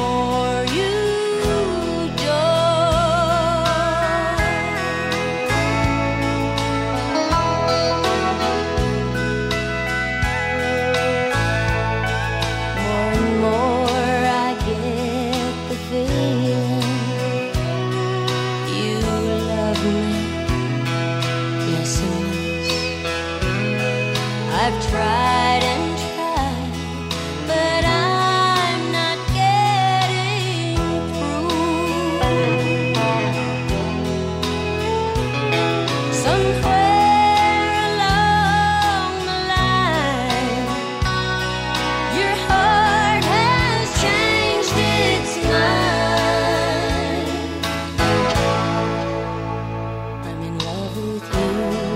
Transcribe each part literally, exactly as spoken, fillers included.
more you do, more and more I get the feeling you love me less and less. I've tried and tried, but I'm not getting through. Somewhere along the line, your heart has changed its mind. I'm in love with you.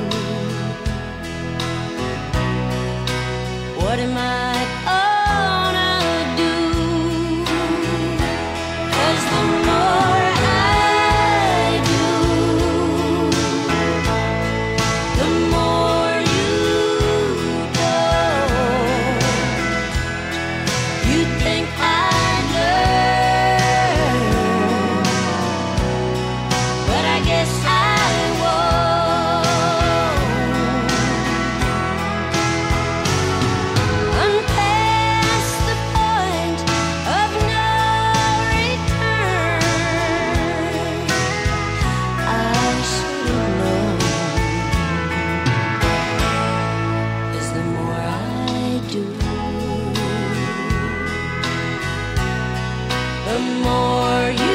What am I gonna do? 'Cause the more I do, the more you don't. You'd think I'd learn, but I guess I won't. I'm past the point of no return. I should have known, 'cause the more I do, the more you